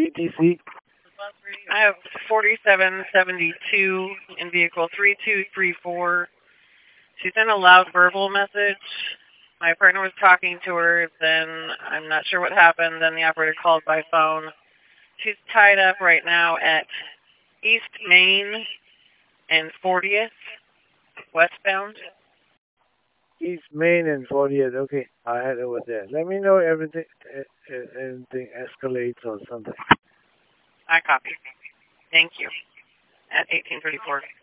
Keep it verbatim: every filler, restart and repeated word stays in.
E T C? I have forty-seven seventy-two in vehicle three two three four. She sent a loud verbal message. My partner was talking to her, then I'm not sure what happened, then the operator called by phone. She's tied up right now at East Main and fortieth, westbound. East Main and fortieth. Okay, I'll head over there. Let me know everything, uh, uh, anything escalates or something. I copy. Thank you. At eighteen thirty-four.